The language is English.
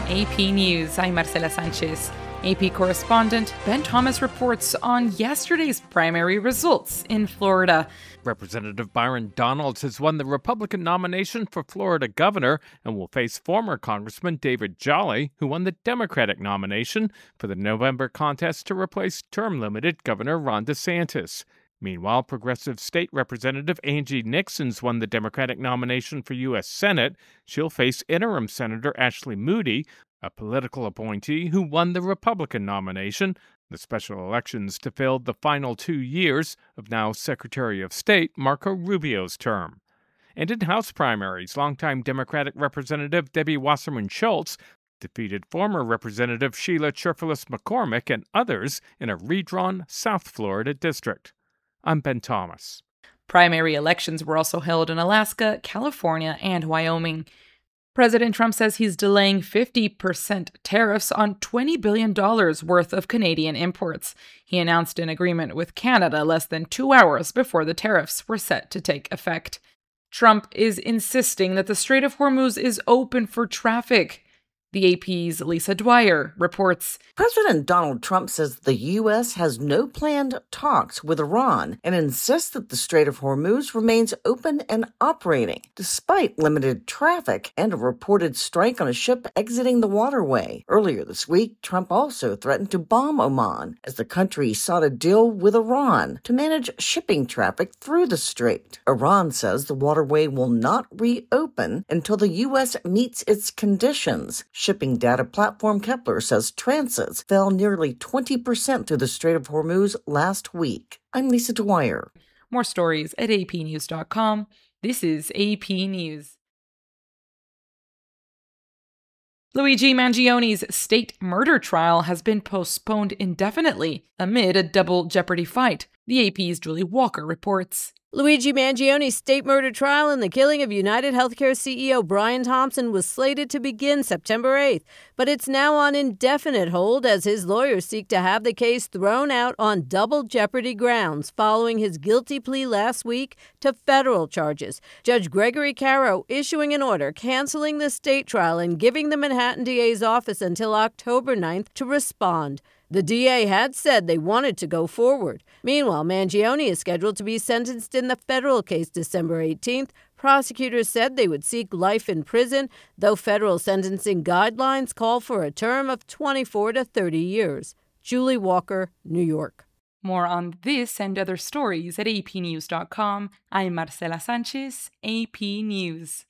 AP News. I'm Marcela Sanchez. AP correspondent Ben Thomas reports on yesterday's primary results in Florida. Representative Byron Donalds has won the Republican nomination for Florida governor and will face former Congressman David Jolly, who won the Democratic nomination for the November contest to replace term-limited Governor Ron DeSantis. Meanwhile, progressive state representative Angie Nixon's won the Democratic nomination for U.S. Senate. She'll face interim Senator Ashley Moody, a political appointee who won the Republican nomination. The special elections to fill the final 2 years of now Secretary of State Marco Rubio's term. And in House primaries, longtime Democratic Representative Debbie Wasserman Schultz defeated former Representative Sheila Cherfilus McCormick and others in a redrawn South Florida district. I'm Ben Thomas. Primary elections were also held in Alaska, California, and Wyoming. President Trump says he's delaying 50% tariffs on $20 billion worth of Canadian imports. He announced an agreement with Canada less than 2 hours before the tariffs were set to take effect. Trump is insisting that the Strait of Hormuz is open for traffic. The AP's Lisa Dwyer reports. President Donald Trump says the U.S. has no planned talks with Iran and insists that the Strait of Hormuz remains open and operating, despite limited traffic and a reported strike on a ship exiting the waterway. Earlier this week, Trump also threatened to bomb Oman as the country sought a deal with Iran to manage shipping traffic through the strait. Iran says the waterway will not reopen until the U.S. meets its conditions. Shipping data platform Kepler says transits fell nearly 20% through the Strait of Hormuz last week. I'm Lisa Dwyer. More stories at apnews.com. This is AP News. Luigi Mangioni's state murder trial has been postponed indefinitely amid a double jeopardy fight. The AP's Julie Walker reports. Luigi Mangioni's state murder trial in the killing of United Healthcare CEO Brian Thompson was slated to begin September 8th, but it's now on indefinite hold as his lawyers seek to have the case thrown out on double jeopardy grounds following his guilty plea last week to federal charges. Judge Gregory Caro issuing an order canceling the state trial and giving the Manhattan DA's office until October 9th to respond. The DA had said they wanted to go forward. Meanwhile, Mangioni is scheduled to be sentenced in the federal case December 18th. Prosecutors said they would seek life in prison, though federal sentencing guidelines call for a term of 24 to 30 years. Julie Walker, New York. More on this and other stories at apnews.com. I'm Marcela Sanchez, AP News.